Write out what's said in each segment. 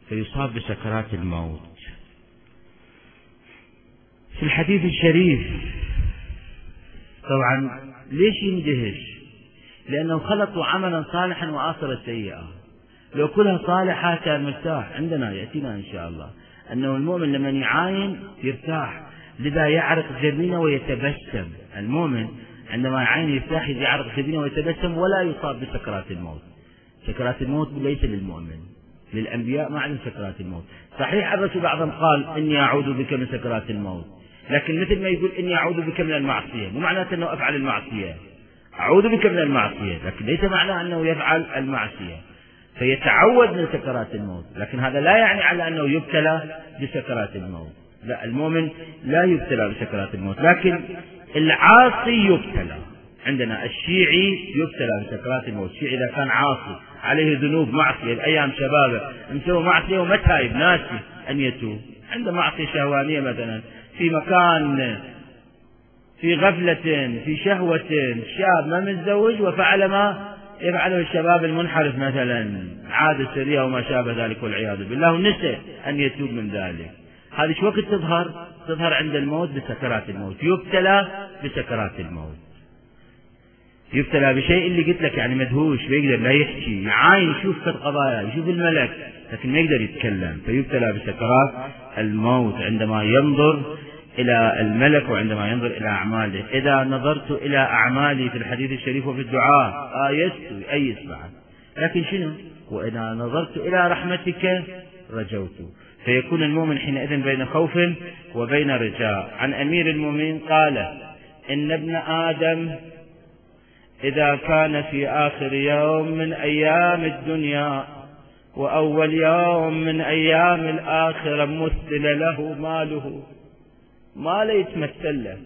فيصاب بسكرات الموت. في الحديث الشريف طبعا ليش يندهش؟ لأنه خلطوا عملا صالحا وآخرة سيئة. لو كلها صالحة كان مرتاح. عندنا يأتينا إن شاء الله أنه المؤمن لمن يعاين يرتاح، لذا يعرق جبينه ويتبسم. المؤمن عندما يعاين يرتاح، يعرق جبينه ويتبسم ولا يصاب بسكرات الموت. سكرات الموت ليس للمؤمن، للأنبياء ما عندهم سكرات الموت. صحيح الرسول بعضهم قال إني أعوذ بك من سكرات الموت، لكن مثل ما يقول إني أعوذ بك من المعصية، مو معناته أنه أفعل المعصية. أعوذ بك من المعصية، لكن ليس معناه أنه يفعل المعصية، فيتعوذ من سكرات الموت. لكن هذا لا يعني على أنه يبتلى بسكرات الموت. لا، المؤمن لا يبتلى بسكرات الموت، لكن العاصي يبتلى. عندنا الشيعي يبتلى بسكرات الموت. الشيعي إذا كان عاصي عليه ذنوب معصية بأيام شبابه، مسوي معصية وما تايب ناسي أن يتوب، عنده معصية شهوانية مثلا في مكان، في غفلة، في شهوة، شاب ما متزوج وفعل ما يفعله الشباب المنحرف مثلا، عادة سرية وما شابه ذلك والعياذ بالله، ونسى أن يتوب من ذلك. هذه شو وقت تظهر عند الموت بسكرات الموت. يبتلى بسكرات الموت، يبتلى بشيء اللي قلت لك يعني مدهوش، بيقدر لا يحكي، يعاين، يشوف في القضايا، يشوف الملك، لكن ما يقدر يتكلم، فيبتلى بسكرات الموت عندما ينظر إلى الملك وعندما ينظر إلى أعماله. إذا نظرت إلى أعمالي في الحديث الشريف وفي الدعاء آيست أيس بعد، لكن شنو؟ وإذا نظرت إلى رحمتك رجوت. فيكون المؤمن حينئذ بين خوف وبين رجاء. عن أمير المؤمنين قال إن ابن آدم إذا كان في آخر يوم من أيام الدنيا وأول يوم من أيام الآخرة مثل له ماله، ما يتمثل له،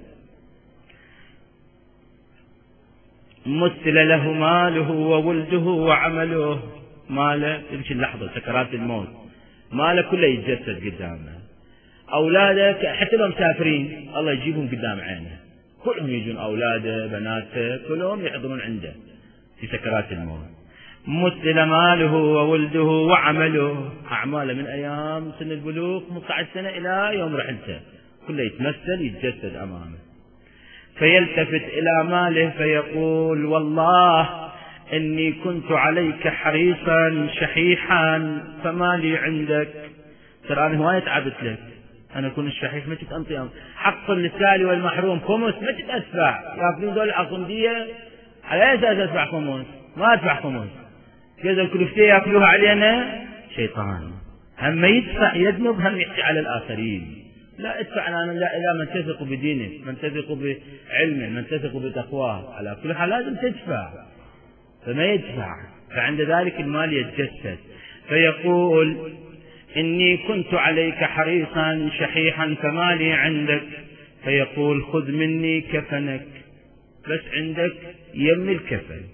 مثل له ماله وولده وعمله. ماله يمشي اللحظة سكرات الموت، ماله كله يتجسد قدامه، أولادك حتى لو مسافرين الله يجيبهم قدام عينه، كلهم يجون، أولاده بناته كلهم يحضرون عنده في سكرات الموت. مثل ماله وولده وعمله، أعماله من أيام سن البلوغ 15 سنة إلى يوم رحلته كله يتمثل يتجسد أمامه. فيلتفت إلى ماله فيقول والله إني كنت عليك حريصا شحيحا فما لي عندك. ترى أنا هواية تعبت لك، أنا أكون الشحيح ما تتأنطي حق للسائل والمحروم خمس، ما تتأسفع يأكلون دول الأقندية على أي أساس أدفع خمس؟ ما أدفع خمس، كذا الكلفتين يأكلوها علينا شيطان، هم يدفع يذنب هم يحكي على الآخرين. لا ادفع، أنا لا، إذا من تثق بدينه، من تثق بعلمه، من تثق بتقواه، على كل حال لازم تدفع، فما يدفع. فعند ذلك المال يتجسد فيقول إني كنت عليك حريصا شحيحا فما لي عندك. فيقول خذ مني كفنك، بس عندك يم الكفن.